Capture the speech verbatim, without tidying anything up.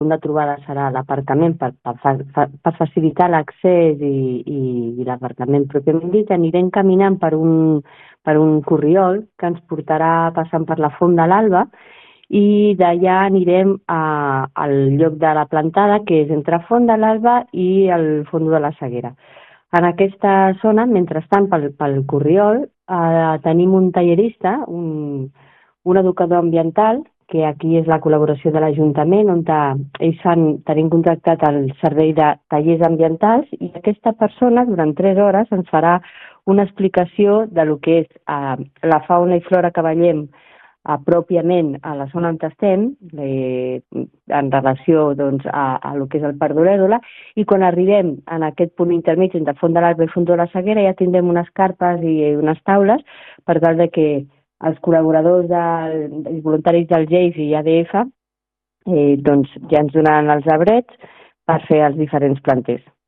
punt de trobada serà l'aparcament per, per, fa- per facilitar l'accés i, i, i l'aparcament pròpiament dit. Anirem caminant per un, per un corriol que ens portarà passant per la Font de l'Alba i d'allà anirem a, al lloc de la plantada, que és entre Font de l'Alba i el Fondo de la Seguera. En aquesta zona, mentrestant, pel, pel corriol, eh, tenim un tallerista, un, un educador ambiental, que aquí és la col·laboració de l'Ajuntament, on ta, ells han, tenim contractat el servei de tallers ambientals, i aquesta persona durant tres hores ens farà una explicació de lo que és eh, la fauna i flora que veiem eh, pròpiament a la zona on estem, eh, en relació doncs, a, a lo que és el Parc d'Olèdola, i quan arribem en aquest punt intermig entre Font de l'Alba i Font de la Seguera ja tindrem unes carpes i unes taules per tal de que els col·laboradors del, els voluntaris del G E I F i A D F eh, doncs ja ens donaran els arbrets per fer els diferents planters.